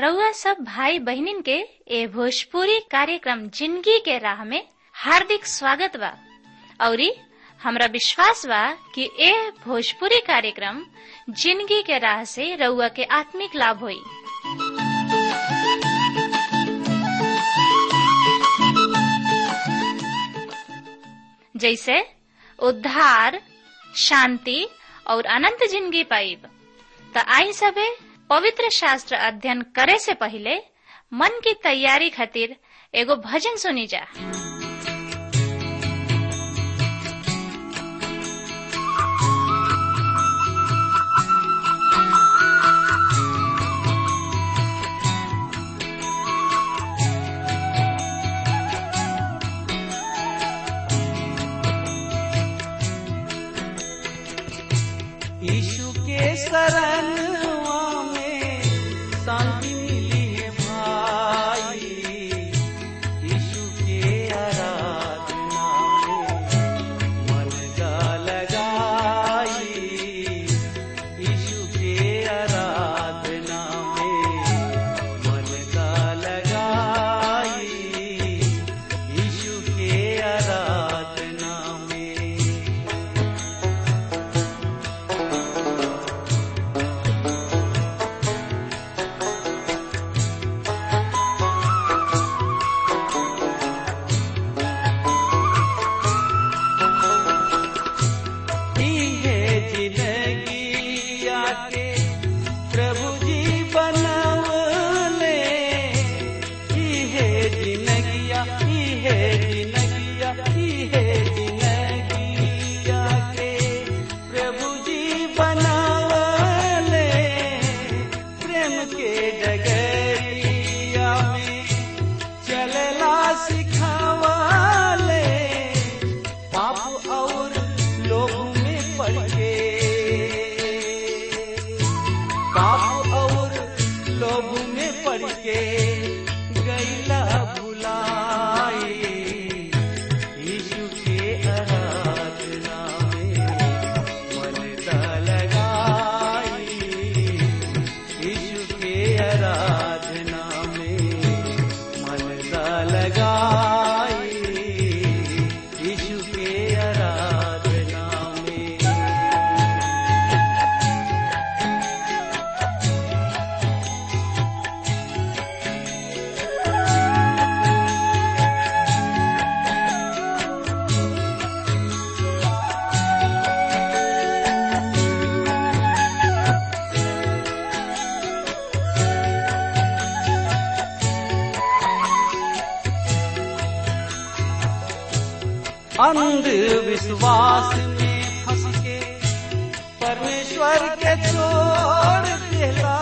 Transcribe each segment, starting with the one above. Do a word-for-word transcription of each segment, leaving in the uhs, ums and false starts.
रउआ सब भाई बहनिन के ए भोजपुरी कार्यक्रम जिंदगी के राह में हार्दिक स्वागत बा। औरी हमरा विश्वास बा कि ए भोजपुरी कार्यक्रम जिंदगी के राह से रउआ के आत्मिक लाभ होई। जैसे उद्धार, शांति और अनंत जिंदगी पाइब। त आई सबे पवित्र शास्त्र अध्ययन करे से पहले मन की तैयारी खातिर एगो भजन सुनी जा। यीशु के शरण शांति मिली है भाई, यीशु के आराधना में मन का लगाई, यीशु के आराधना में मन का लगाई, यीशु के आराधना में। अंधविश्वास में फंस के परमेश्वर के छोड़ देला,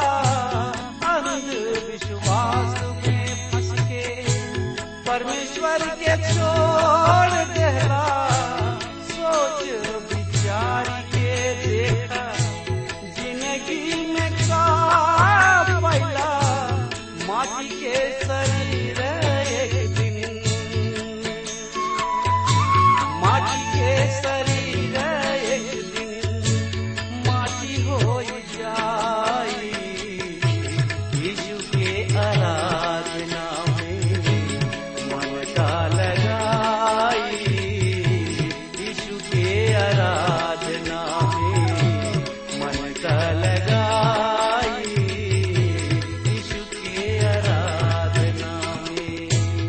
अंधविश्वास में फंस के परमेश्वर के छोड़ देला। सोच विचार के देखा जिंदगी में का पैला, माटी के शरीर एक दिन शरीर एक दिन माटी हो जाई, यीशु के आराधना में मन का लगाई, यीशु के आराधना में मन का लगाई, यीशु के आराधना में।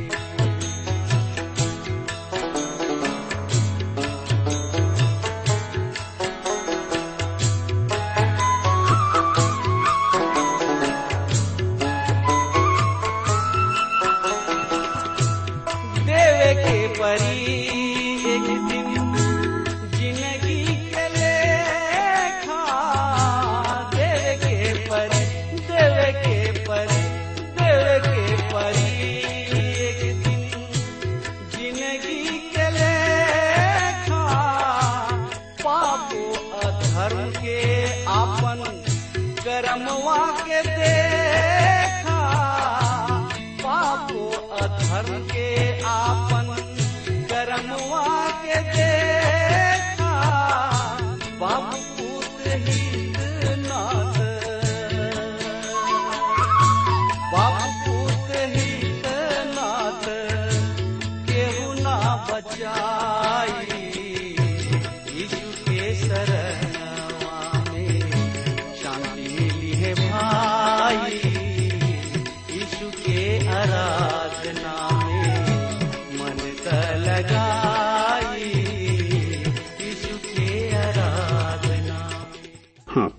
परी एक दिन जिंदगी के लेखा देवे के परी, देवे के परी, देवे के परी एक दिन जिंदगी के लेखा। पापो अधर्म के आपन कर्मवा के देखा, पापो अधर्म के आपन कर्मवा के देखा। बाप पुत्र हित नाथ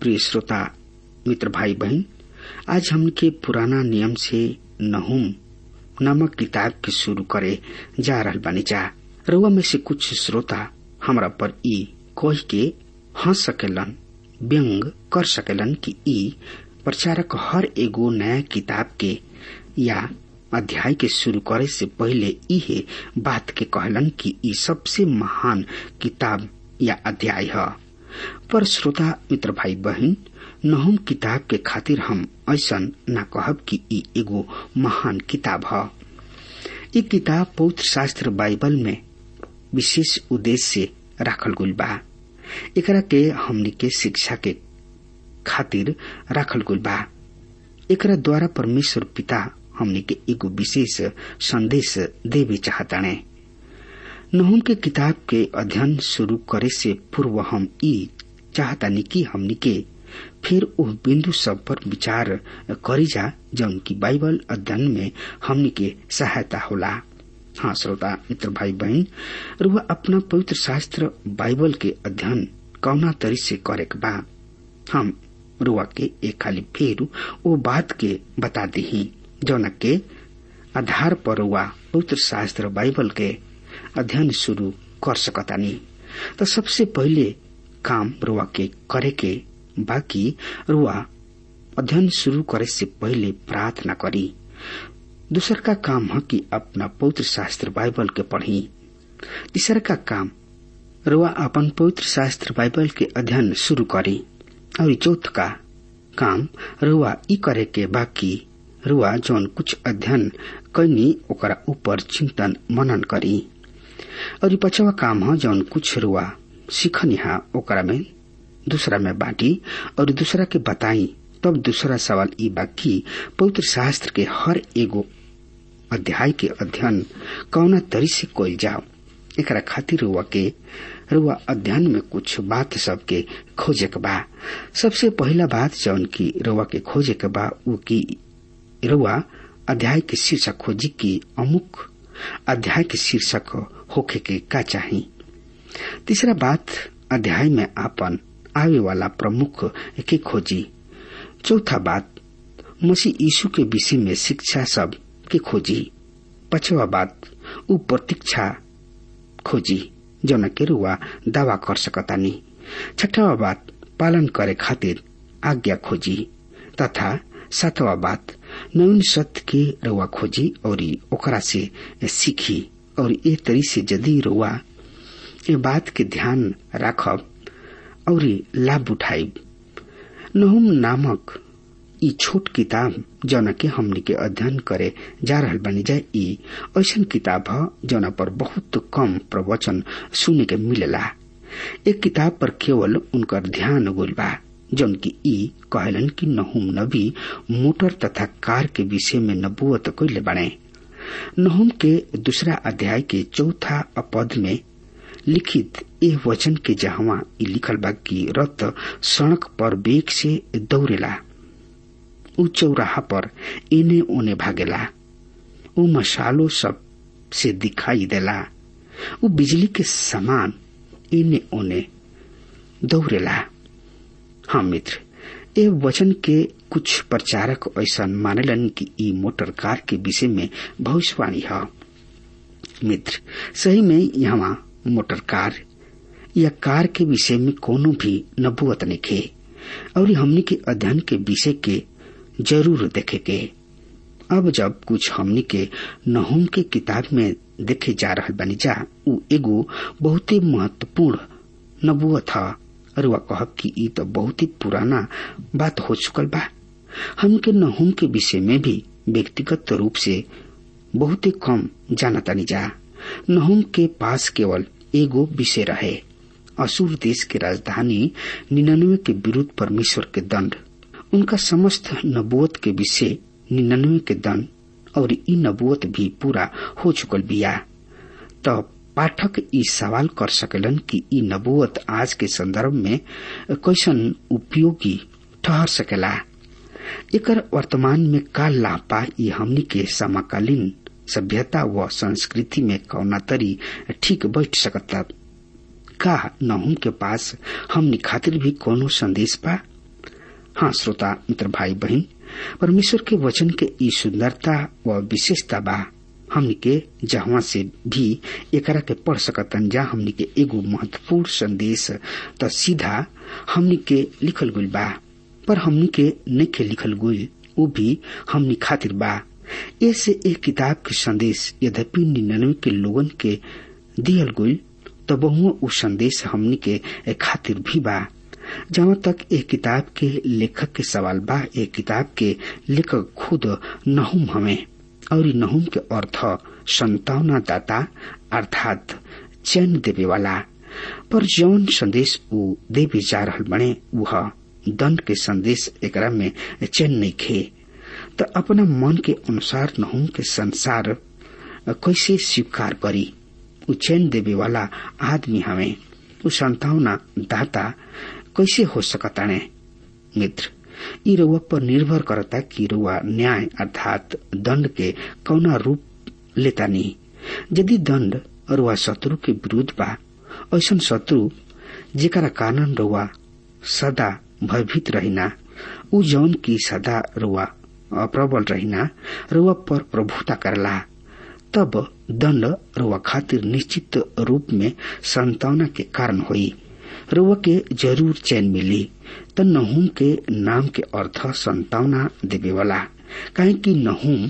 प्रिय श्रोता मित्र भाई बहन, आज हमके पुराना नियम से नहूम नामक किताब के शुरू करे जा रहल बानी जा। रउआ में से कुछ श्रोता हमरा पर ई कह के हंस सकेलन, व्यंग कर सकेलन कि ई प्रचारक हर एगो नया किताब के या अध्याय के शुरू करे से पहले इहे बात के कहलन कि ई सबसे महान किताब या अध्याय है। पर श्रोता मित्र भाई बहन, नहूम किताब के खातिर हम ऐसन न कहब कि ई एगो महान किताब है। ई किताब पवित्र शास्त्र बाइबल में विशेष उद्देश्य से राखल गइल बा। एकरा के हमनी के शिक्षा के खातिर राखल गइल बा। एकरा द्वारा परमेश्वर पिता हमनी के एगो विशेष संदेश देवे चाहताने। नहूम के किताब के अध्ययन शुरू करे से पूर्व हम ई चाहतानी कि हमनी के फिर उह बिंदु सब पर विचार करी जा जौन की बाइबल अध्ययन में हमनी के सहायता होला। हाँ श्रोता मित्र भाई बहन, रुआ अपना पवित्र शास्त्र बाइबल के अध्ययन कौना तरी से करे के बा हम रुआ के एक खाली फिर वो बात के बता दी जौन के आधार पर रुआ पवित्र शास्त्र बाइबल के अध्ययन शुरू कर सकतानी। तो सबसे पहले काम रुआ के करे के बाकी रुआ अध्ययन शुरू करे से पहले प्रार्थना करी। दूसर का काम है कि अपना पवित्र शास्त्र बाइबल के पढ़ी। तीसरा का काम रुआ अपन पवित्र शास्त्र बाइबल के अध्ययन शुरू करी। और चौथ का काम रुआ ई करे के बाकी रुआ जौन कुछ अध्ययन कैनी ओकरा ऊपर चिंतन मनन करी। और पांचवा काम है जौन कुछ रुआ सीखनी है ओकरा में दूसरा में बांटी और दूसरा के बताई। तब दूसरा सवाल ई बाकी पवित्र शास्त्र के हर एगो अध्याय के अध्ययन कौना तरी से कोई जाओ। एकरा खातिर रुआ के रुआ अध्ययन में कुछ बात सब के खोजे के बा। सबसे पहला बात जौन की रुआ के खोजे के बा वो की रुआ अध्याय के शीर्षक खोजी की अमुक अध्याय के शीर्षक होखे के का चाही। तीसरा बात अध्याय में आपन आवे वाला प्रमुख के खोजी। चौथा बात मसीह यीशु के विषय में शिक्षा सब के खोजी। पांचवा बात उ प्रतीक्षा खोजी जौन के रुआ दावा कर सकतानी। छठवा बात पालन करे खातिर आज्ञा खोजी तथा सातवा बात नवीन सत्य के रुआ खोजी और ओकरा से सीखी। और ए तरी से यदि रुआ ए बात के ध्यान राखब और लाभ उठाई, नहूम नामक ई छोट किताब जौन के हमनी के अध्ययन करे जा रहल बनी जाए ई ऐसन किताब है जौन पर बहुत कम प्रवचन सुने के मिलेला। एक किताब पर केवल उनकर ध्यान गोल बा जौन की ई कहलन कि नहूम नबी मोटर तथा कार के विषय में नबूवत कइले बाड़े। नहूम के दूसरा अध्याय के चौथा पद में लिखित ए वचन के जहां ई लिखल बा कि रथ सड़क पर वेग से दौड़ेला, उ चौराहा पर इने ओने भागेला, उ मशालों सब से दिखाई देला, उ बिजली के समान इने ओने दौड़ेला। हाँ मित्र, ए वचन के कुछ प्रचारक ऐसा मानेलन कि ई मोटर कार के विषय में भविष्यवाणी है। मित्र, सही में यहाँ मोटर कार या कार के विषय में कोनो भी नबूवत नइखे और हमनी के अध्ययन के विषय के जरूर देखे के। अब जब कुछ हमनी के नहूम के किताब में देखे जा रहल बनी जा उ एगो बहुत ही महत्वपूर्ण नबूवत है। और वह कहब कि ई तो बहुत ही पुराना बात हो चुकल बा। हमके नहूम के विषय में भी व्यक्तिगत रूप से बहुत ही कम जानतानी जा। नहूम के पास केवल एगो विषय रहे, असुर देश के राजधानी निन्यानवे के विरुद्ध परमेश्वर के दंड। उनका समस्त नबूवत के विषय निन्यानवे के दंड और ई नबूवत भी पूरा हो चुकल बिया। तब पाठक ई सवाल कर सकेलन कि ई नबूवत आज के संदर्भ में कैसन उपयोगी ठहर सकेला। एकर वर्तमान में का लाभ बा, ई हमनी के समकालीन सभ्यता व संस्कृति में कौना तरी ठीक बैठ सकता। का नहूम के पास हमनी खातिर भी कोनो संदेश बा? हाँ श्रोता मित्र भाई बहन, परमेश्वर के वचन के ई सुंदरता व विशेषता बा हमनी के जहाँ से भी एकरा के पढ़ सकतन जा हमनी के एगो महत्वपूर्ण संदेश तो सीधा हमनी के लिखल गुल बा, पर हमनी के नइखे लिखल गुल वो भी हमनी खातिर बा। ऐसे एक किताब के संदेश यद्यपि निन्यानवे के लोगन के दियल गुल तो बहुओं उ संदेश हमनी के खातिर भी बा। जहाँ तक एक किताब के लेखक के सवाल बा, एक किताब के लेखक खुद नहुम हमें और नहुम के अर्थ संतावना दाता अर्थात चैन देवे वाला। पर जौन संदेश उ देवे जा रहल बने वह दंड के संदेश एकरा में चैन नहीं खे। तो अपना मन के अनुसार नहुम के संसार कैसे स्वीकार करी? उ चैन देवे वाला आदमी हमें उ संतावना दाता कैसे हो सकता है? मित्र, ई रउआ पर निर्भर करता कि रउआ न्याय अर्थात दंड के कौना रूप लेता नहीं। यदि दंड रउआ शत्रु के विरुद्ध बा, ऐसा शत्रु जेकरा कारण रउआ सदा भयभीत रहिना, उ जौन की सदा रउआ अप्रबल रहिना रउआ पर प्रभुता करला, तब दंड रउआ खातिर निश्चित रूप में संतावना के कारण होई। रउआ के जरूर चैन मिली। त नहुम के नाम के अर्थ संतावना देवे वाला, काहे कि नहुम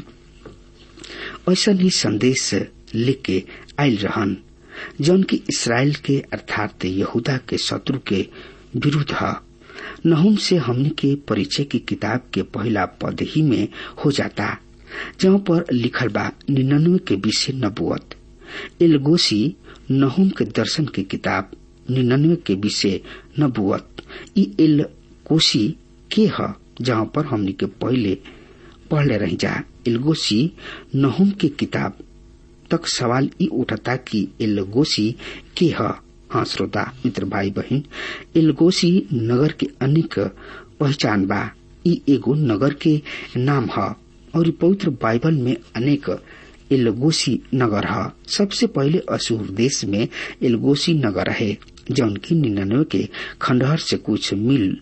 ऐसा ही संदेश लेके आयल रहन जौन की इसराइल के अर्थात यहूदा के शत्रु के विरुद्ध है। नहुम से हमने के परिचय की किताब के पहला पद ही में हो जाता, जहाँ पर लिखल बा निन्यानवे के विषय नबुवत। एलगोसी नहुम के दर्शन की किताब निन्यानवे के विषय नबुवत। ई एलगोसी के ह जहाँ पर हमने के पहले पढ़ले रह जा। एलगोसी नहुम के किताब तक सवाल ई उठता कि एलगोसी के ह। हाँ श्रोता मित्र भाई बहन, एलगोसी नगर के अनेक पहचान बा। ई एगो नगर के नाम है और पवित्र बाइबल में अनेक एलगोसी नगर है। सबसे पहले असूर देश में एलगोसी नगर है जौन की निन्यानवे के खंडहर से कुछ मील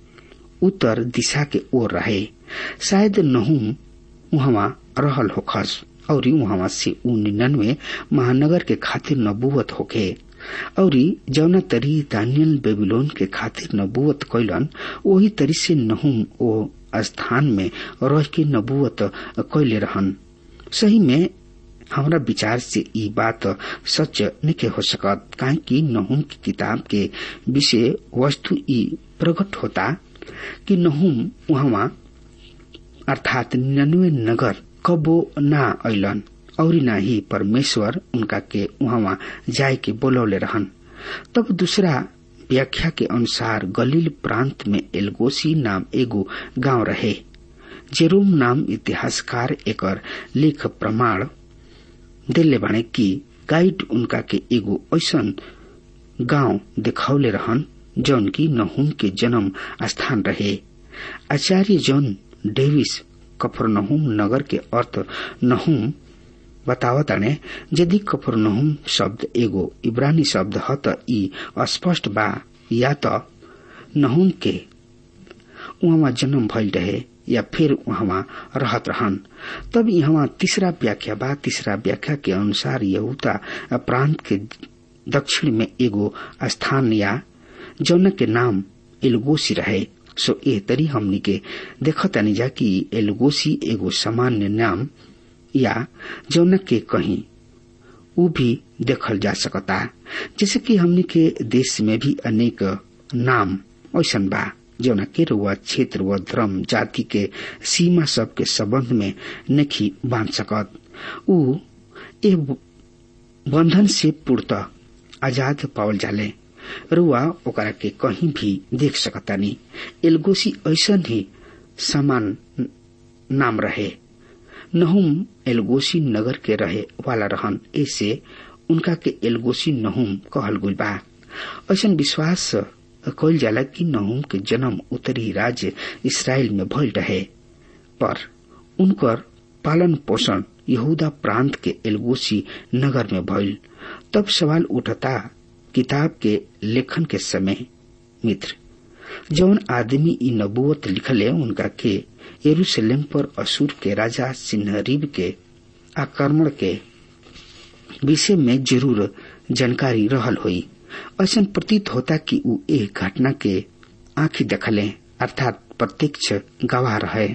उत्तर दिशा के ओर रहे। शायद नहुम वहाँ रहल होखस और वहाँ से उ निन्यानवे महानगर के खातिर नबूवत होखे और जौना तरी दानियल बेबीलोन के खातिर नबूवत कैलन, वही तरी से नहुम ओ स्थान में रह के नबूवत कैले रहन। सही में हमरा विचार से ई बात सच नहीं हो सकत, काहे कि नहुम की किताब के विषय वस्तु ई प्रकट होता कि नहुम वहाँ अर्थात निन्यानवे नगर कबो ना अइलन और ना ही परमेश्वर उनका के वहाँ जाए के बोलौले रहन। तब दूसरा व्याख्या के अनुसार गलील प्रांत में एलगोसी नाम एगो गांव रहे। जेरोम नाम इतिहासकार एकर लेख प्रमाण दिले बाणे कि गाइड उनका के एगो ऐसन गांव दिखौले रहन जौन की नहुम के जन्म स्थान रहे। आचार्य जॉन डेविस कफरनहुम नगर के अर्थ नहुम बतावताने। यदि कफरनहुम शब्द एगो इब्रानी शब्द ह त ई अस्पष्ट बा या त नहुम के वहाँ जन्म भइल रहे या फिर वहाँ रहत रहन। तब यहाँ तीसरा व्याख्या बा। तीसरा व्याख्या के अनुसार यहूदा प्रांत के दक्षिण में एगो स्थान या जौन के नाम एलगोसी रहे। सो ए तरी हमनी के देखतानी जा कि एलगोसी एगो सामान्य नाम या जौन के कहीं उ भी देखल जा सकता। जैसे कि हमनी के देश में भी अनेक नाम ऐसन बा जौन के रुआ क्षेत्र व धर्म जाति के सीमा सब के संबंध में नहीं बांध सकत। उ ए बंधन से पूर्णतः आजाद पावल जाले। रुआ ओकरा के कहीं भी देख सकतानी। एलगोसी ऐसा ही समान नाम रहे। नहुम एलगोसी नगर के रहे वाला रहन, ऐसे उनका के एलगोसी नहुम कहल गुल बा। ऐसा विश्वास कइल जाला कि नहुम के जन्म उत्तरी राज्य इसराइल में भइल रहे, पर उनकर पालन पोषण यहूदा प्रांत के एलगोसी नगर में भइल। तब सवाल उठता किताब के लेखन के समय मित्र जौन आदमी इ नबूवत लिखले उनका के यरूशलेम पर असूर के राजा सिन्हरीब के आक्रमण के विषय में जरूर जानकारी रहल हुई। ऐसा प्रतीत होता कि उ एक घटना के आंखी देखले अर्थात प्रत्यक्ष गवाह रहे।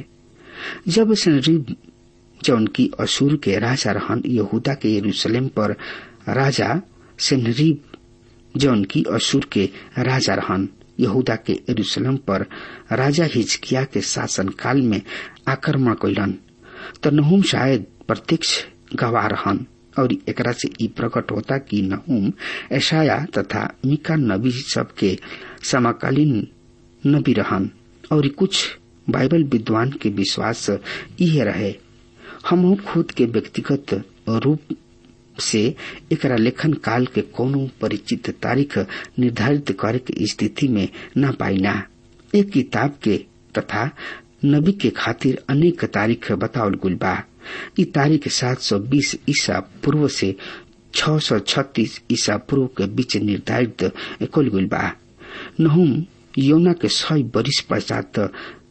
जब सिन्हरीब जौन की असूर के राजा रहन यहूदा के यरूशलेम पर राजा सिन्हरीब जौन की असूर के राजा रहन यहूदा के यरूशलेम पर राजा हिजकिया के शासन काल में आक्रमण कैलन तो नहूम शायद प्रत्यक्ष गवाह रहन और एकरा से ई प्रकट होता कि नहूम एशाया तथा मीका नबी सब के समकालीन नबी रहन और कुछ बाइबल विद्वान के विश्वास यह रहे। हम खुद के व्यक्तिगत रूप से एकरा लेखन काल के कोनो परिचित तारीख निर्धारित करे के स्थिति में न पाइना। एक किताब के तथा नबी के खातिर अनेक तारीख बतावल गुल बा। इ तारीख सात सौ बीस ईसा पूर्व से छह सौ छत्तीस ईसा पूर्व के बीच निर्धारित कल गुल बा। नहूम योना के सौ बरिस पश्चात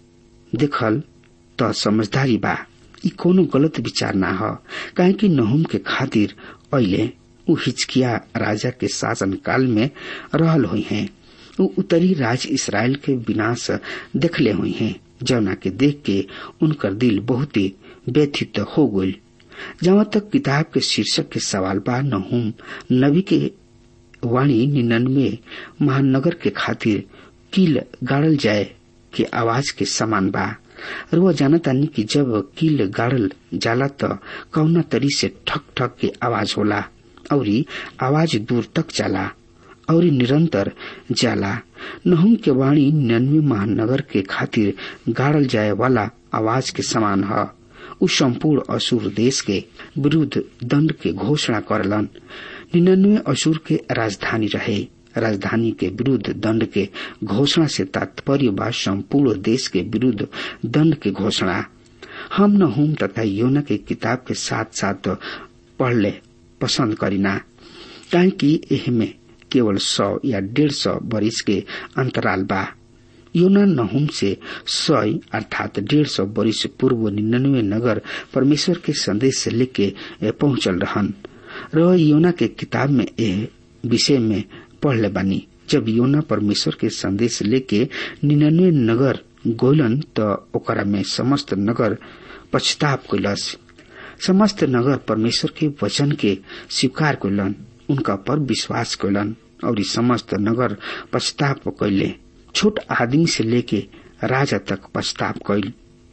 देखल तो समझदारी बा। इ कोनो गलत विचार ना हो काहे कि नहूम के खातिर अहिले उ हिजकिया राजा के शासन काल में रहल हुई हैं। उ उत्तरी राज इसराइल के विनाश देखले हुई हैं जौना के देख के उनकर दिल बहुत ही व्यथित हो गई। जहाँ तक किताब के शीर्षक के सवाल बा नहूम नबी के वाणी निन्यानवे महानगर के खातिर कील गाड़ल जाए के आवाज के समान बा। और वह जानता नहीं कि जब कील गाड़ल जाला तो कौना तरी से ठक ठक के आवाज होला और आवाज दूर तक जाला और निरंतर जाला। नहूम के वाणी निन्यानवे महानगर के खातिर गाड़ल जाए वाला आवाज के समान है। उस संपूर्ण असुर देश के विरुद्ध दंड के घोषणा करलन। निन्यानवे असुर के राजधानी रहे। राजधानी के विरुद्ध दंड के घोषणा से तात्पर्य बा संपूर्ण देश के विरुद्ध दंड के घोषणा। हम नहूम तथा योना के किताब के साथ साथ पढ़ले पसंद करीना काहे कि एहमे केवल सौ या डेढ़ सौ बरिस के अंतराल बा। योना नहूम से सौ अर्थात डेढ़ सौ बरिस पूर्व निन्यानवे नगर परमेश्वर के संदेश लेके पहुंचल रहन। र योना के किताब में यह विषय में पढ़ले बानी। जब योना परमेश्वर के संदेश लेके निन्यानवे नगर गोलन तो ओकरा में समस्त नगर पछताप कैलस। समस्त नगर परमेश्वर के वचन के स्वीकार कैलन, उनका पर विश्वास कैलन और समस्त नगर पछताप कैले। छोट आदमी से लेके राजा तक पछताप कैल।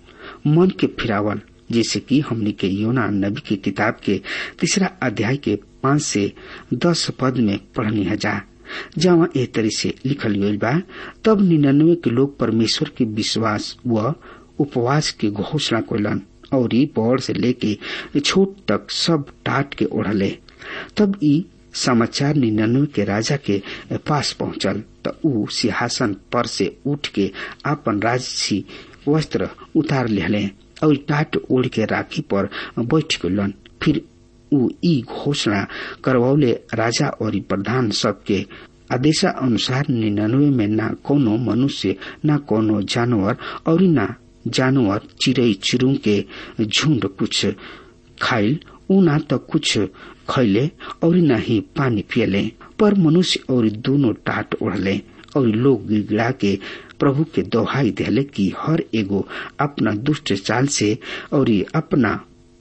मन के फिरावल जैसे कि हमने के योना नबी की किताब के तीसरा अध्याय के पांच से दस पद में पढ़नी है जा जहाँ ए तरह से लिखल गईल बा। तब निन्यानवे के लोग परमेश्वर के विश्वास व उपवास की घोषणा कैलन और बड़ से लेके छोट तक सब टाट के ओढ़ले। तब ई समाचार निन्यानवे के राजा के पास पहुंचल तो ऊ सिंहासन पर से उठ के अपन राजसी वस्त्र उतार लेहले और टाट ओढ़ के राखी पर बैठ गलन। फिर ऊ ई घोषणा करवौले राजा और प्रधान सब के आदेशा अनुसार निन्यानवे में ना कोनो मनुष्य ना कोनो जानवर और ना जानवर चिड़ै चिरू के झुंड कुछ खाइल ऊ ना तो कुछ खैले और न ही पानी पियले, पर मनुष्य और दोनों टाट ओढ़ले और लोग गिड़गिड़ा के प्रभु के दोहाई देले कि हर एगो अपना दुष्ट चाल से और अपना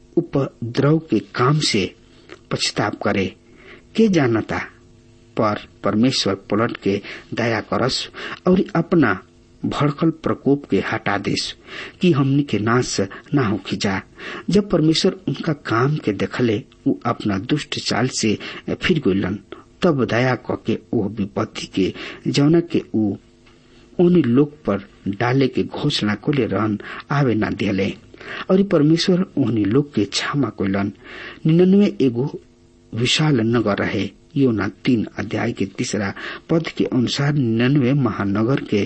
उपद्रव के काम से पछताप करे। के जानता पर परमेश्वर पलट के दया करस और अपना भड़कल प्रकोप के हटा देस कि हमनी के नाश ना हो खिजा। जब परमेश्वर उनका काम के देखले वो अपना दुष्ट चाल से फिर गइलन तब दया करके वो विपत्ति के जौना के ऊ उन लोग पर डाले के घोषणा को ले रहन आवे ना दिले और परमेश्वर उन्हीं लोग के क्षमा कइलन। निन्यानवे एगो विशाल नगर रहे। योना तीन अध्याय के तीसरा पद के अनुसार निन्यानवे महानगर के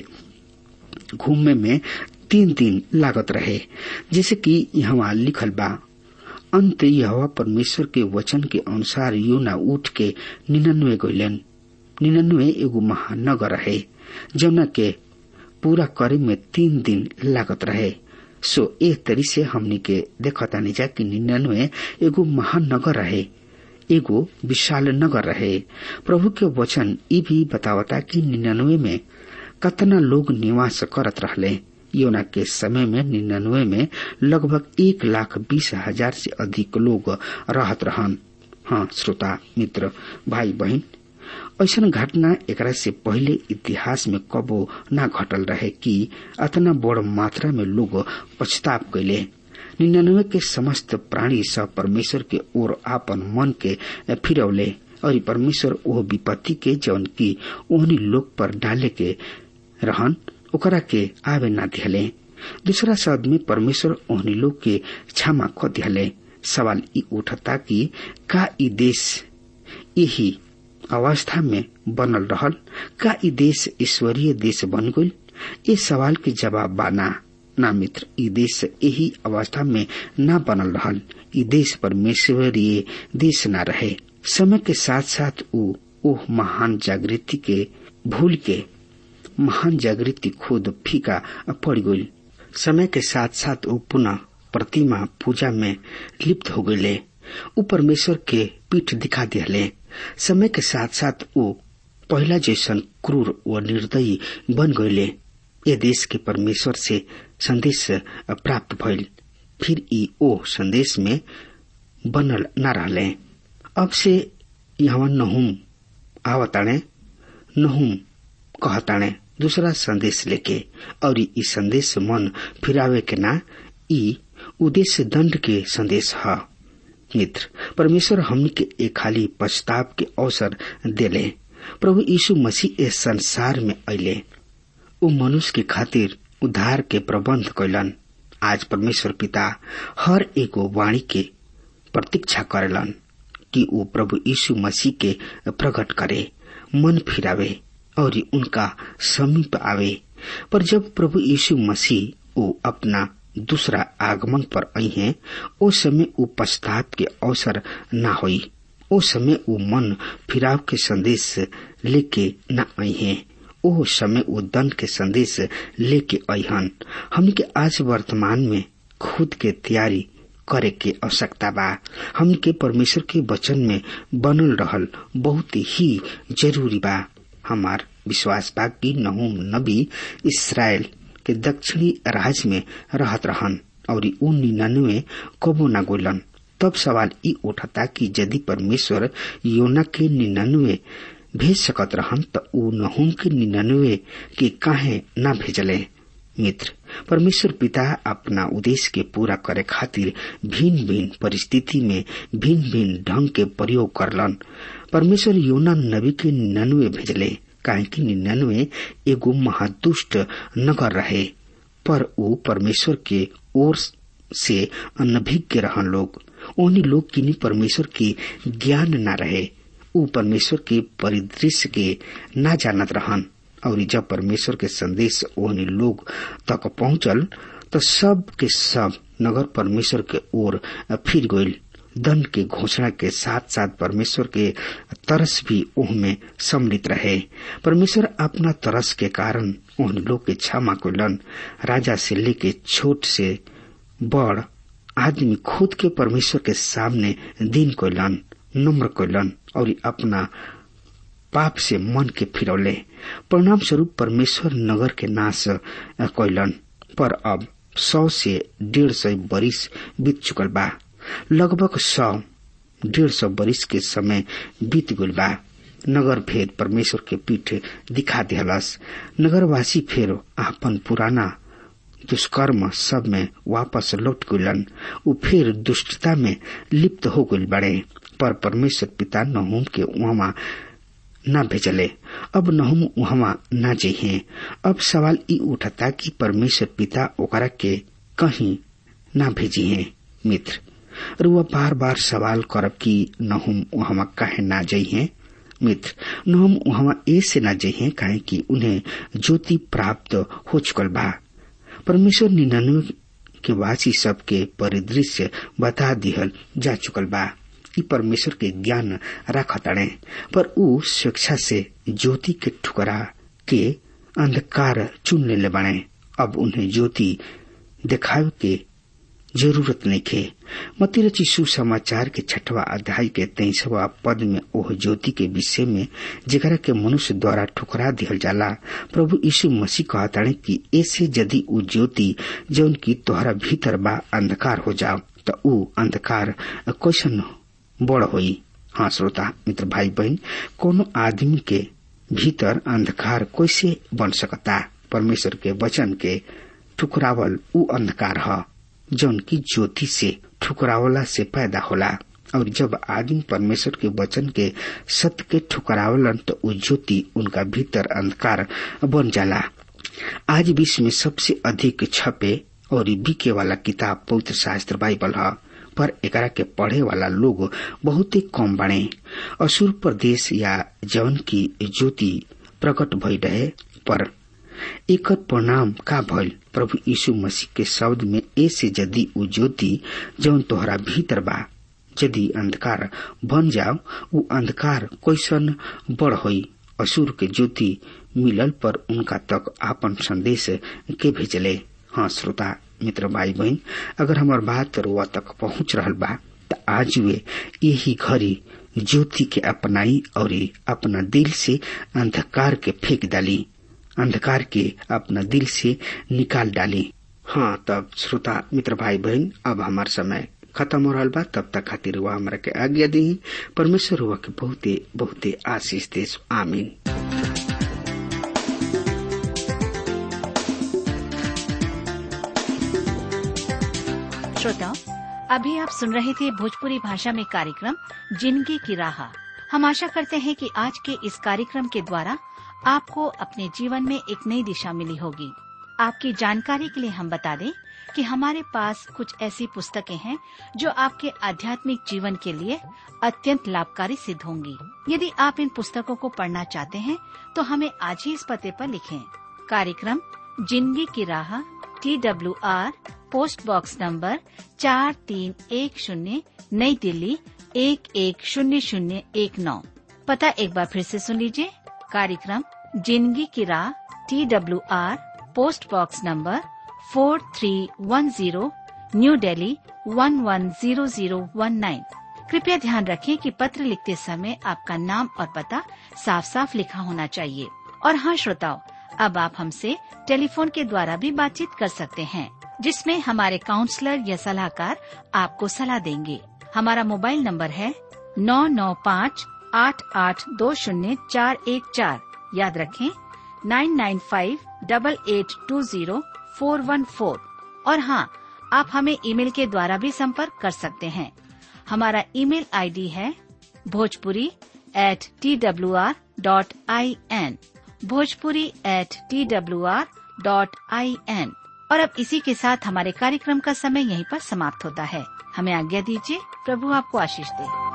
घूमने में तीन दिन लागत रहे, जैसे कि यहाँ लिखल बा। अंत यहोवा परमेश्वर के वचन के अनुसार योना उठ के निन्यानवे गइलन। निन्यानवे एगो महानगर रहे जौना के पूरा करे में तीन दिन लागत रहे। सो एक तरी से हमनी के देखता नहीं जा कि निन्यानवे एगो महानगर रहे, एगो विशाल नगर रहे। प्रभु के वचन ये भी बतावता कि निन्यानवे में कतना लोग निवास करत रहले। योना के समय में निन्यानवे में लगभग एक लाख बीस हजार से अधिक लोग रहत रहन। हाँ श्रोता मित्र भाई बहन, ऐसा घटना एकरा से पहले इतिहास में कबो न घटल रहे कि अतना बड़ मात्रा में लोग पछताव कैले। निन्यानवे के समस्त प्राणी सब परमेश्वर के ओर आपन मन के फिरौले और परमेश्वर ओह विपत्ति के जौन की ओहनी लोग पर डाले के रहन ओकरा के आवे न दिहले। दूसरा शब्द में परमेश्वर ओहनी लोग के क्षमा क दिहले। सवाल ई उठता कि का ई देश यही अवस्था में बनल रहल? का ई देश ईश्वरीय देश बन गइल? ये सवाल के जवाब बाना ना मित्र, ई देश यही अवस्था में न बनल रहल। ई देश परमेश्वरीय देश न रहे। समय के साथ साथ ऊ ओह महान जागृति के भूल के महान जागृति खुद फीका पड़ गई। समय के साथ साथ वो पुनः प्रतिमा पूजा में लिप्त हो गए। ऊ परमेश्वर के पीठ दिखा दिले। समय के साथ साथ वो पहला जैसन क्रूर व निर्दयी बन गए। ये देश के परमेश्वर से संदेश प्राप्त भइल, फिर ई ओ संदेश में बनल न रहले। अब से यहाँ नहुम आवताणे, नहुम कहताणे दूसरा संदेश लेके, और ई संदेश मन फिरावे के ना, ई उद्देश्य दंड के संदेश है। मित्र, परमेश्वर हमनी के एक खाली पछताव के अवसर देले। प्रभु यीशु मसीह इस संसार में अइले। उ मनुष्य के खातिर उद्धार के प्रबंध कैलन। आज परमेश्वर पिता हर एगो वाणी के प्रतीक्षा करेलन कि वो प्रभु यीशु मसीह के प्रकट करे, मन फिरावे और उनका समीप आवे। पर जब प्रभु यीशु मसीह वो अपना दूसरा आगमन पर आई हैं, उस समय वो पश्चाताप के अवसर न हुई। उस समय वो मन फिराव के संदेश लेके न आई हैं। ओ समय वो दंड के संदेश लेके आई हन। हमने के आज वर्तमान में खुद के तैयारी करे के आवश्यकता बा। हमने के परमेश्वर के वचन में बनल रहल बहुत ही जरूरी बा। हमार विश्वास बा कि नहूम नबी इसराइल के दक्षिणी राज्य में रहत रहन और उ निन्यानवे कबो न गोलन। तब सवाल ई उठता कि यदि परमेश्वर योना के निन्यानवे भेज सकत रहन त उ नहूम के निन्यानवे के काहे न भेजले। मित्र, परमेश्वर पिता अपना उद्देश्य के पूरा करे खातिर भिन्न भिन्न परिस्थिति में भिन्न भिन्न ढंग के प्रयोग करलन। परमेश्वर योना नबी के निन्यानवे भेजले काहे कि निन्यानवे एगो महादुष्ट नगर रहे, पर वो परमेश्वर के ओर से अनभिज्ञ रहन लोग। उन्हीं लोग किन्हीं परमेश्वर के ज्ञान न रहे। वो परमेश्वर के परिदृश्य के न जानत रहन, और जब परमेश्वर के संदेश उन्हीं लोग तक पहुंचल तो सब के सब नगर परमेश्वर के ओर फिर गइल। दंड के घोषणा के साथ साथ परमेश्वर के तरस भी ओह में सम्मिलित रहे। परमेश्वर अपना तरस के कारण उन लोग के क्षमा कइलन। राजा से लेके छोट से बड़ आदमी खुद के परमेश्वर के सामने दिन कइलन, नम्र कइलन और अपना पाप से मन के फिरौले। परिणाम स्वरूप परमेश्वर नगर के नाश कइलन। पर अब सौ से डेढ़ सौ बरिस बीत चुकल बा। लगभग सौ डेढ़ सौ बरिस के समय बीत गइल बा। नगर फेर परमेश्वर के पीठ दिखा दिहलस। नगरवासी फेर आपन पुराना दुष्कर्म सब में वापस लौट गइलन। उ फिर दुष्टता में लिप्त हो गइल बड़े। पर परमेश्वर पिता नहूम के वहां न भेजले। अब नहूम वहां न जइहे। अब सवाल ई उठता कि परमेश्वर पिता ओकरा के कहीं न भेजिहे। मित्र, रुआ बार बार सवाल करब कि नहूम वहां काहे न जइहे। मित्र, नहूम वहां ऐसे न जइहे काहे कि उन्हें ज्योति प्राप्त हो चुकल बा। परमेश्वर निन्यानवे के वासी सब के परिदृश्य बता दिहल जा चुकल बा। ई परमेश्वर के ज्ञान रखताड़े, पर उ स्वेच्छा से ज्योति के ठुकरा के अंधकार चुन ले बने। अब उन्हें ज्योति दिखावे के जरूरत नहीं खे। मत्ती रची सुसमाचार के छठवा अध्याय के तेईसवा पद में ओह ज्योति के विषय में जेकरा के मनुष्य द्वारा ठुकरा दिहल जाला प्रभु यीशु मसीह कहताड़े कि ऐसे यदि उ ज्योति जौन की तोहरा भीतर बा अंधकार हो जाओ तो उ अंधकार कैसन बड़ होई। हाँ श्रोता मित्र भाई बहन, कोनो आदमी के भीतर अंधकार कैसे बन सकता? परमेश्वर के वचन के ठुकरावल उ अंधकार है जौन की ज्योति से ठुकरावला से पैदा होला। और जब आदमी परमेश्वर के वचन के सत्य के ठुकरावलन तो उ ज्योति उनका भीतर अंधकार बन जाला। आज विश्व में सबसे अधिक छपे और बिके वाला किताब पवित्र शास्त्र बाइबल है, पर एकरा के पढ़े वाला लोग बहुत ही कम बने। असुर प्रदेश या जौन की ज्योति प्रकट भई रहे, पर एक परिणाम का भइल? प्रभु यीशु मसीह के शब्द में ऐसे यदि उ ज्योति जौन तोहरा भीतर बा यदि अंधकार बन जाओ, उ अंधकार कैसन बड़ होई। असुर के ज्योति मिलल पर उनका तक आपन संदेश के भेजले। हाँ श्रोता मित्र भाई बहन, अगर हमार बात रुआ तक पहुंच रहल बा त आज वे यही घड़ी ज्योति के अपनाई और अपना दिल से अंधकार के फेंक डाली, अंधकार के अपना दिल से निकाल डाली। हाँ तब श्रोता मित्र भाई बहन, अब हमार समय खत्म हो रहा बा। तब तक खातिर हुआ हमारा के आज्ञा दी। परमेश्वर हुआ के बहुते बहुते आशीष देश। आमीन। श्रोताओ, अभी आप सुन रहे थे भोजपुरी भाषा में कार्यक्रम जिंदगी की राह। हम आशा करते हैं कि आज के इस कार्यक्रम के द्वारा आपको अपने जीवन में एक नई दिशा मिली होगी। आपकी जानकारी के लिए हम बता दें कि हमारे पास कुछ ऐसी पुस्तकें हैं जो आपके आध्यात्मिक जीवन के लिए अत्यंत लाभकारी सिद्ध होंगी। यदि आप इन पुस्तकों को पढ़ना चाहते हैं तो हमें आज ही इस पते पर लिखें। कार्यक्रम जिंदगी की राह, T W R post box number चार तीन एक शून्य, नई दिल्ली एक एक शून्य शून्य एक नौ। पता एक बार फिर से सुन लीजिए। कार्यक्रम जिंदगी की राह, T W R post box number four three one zero, New Delhi one one zero zero one nine. कृपया ध्यान रखें कि पत्र लिखते समय आपका नाम और पता साफ साफ लिखा होना चाहिए। और हाँ श्रोताओ, अब आप हमसे टेलीफोन के द्वारा भी बातचीत कर सकते हैं, जिसमें हमारे काउंसलर या सलाहकार आपको सलाह देंगे। हमारा मोबाइल नंबर है नौ नौ पाँच आठ आठ दो शून्य चार एक चार। याद रखें nine nine five double eight two zero four one four. और हाँ, आप हमें ईमेल के द्वारा भी संपर्क कर सकते हैं। हमारा ईमेल आईडी है Bhojpuri at T W R dot I N, Bhojpuri at T W R dot I N. और अब इसी के साथ हमारे कार्यक्रम का समय यहीं पर समाप्त होता है। हमें आज्ञा दीजिए। प्रभु आपको आशीष दे।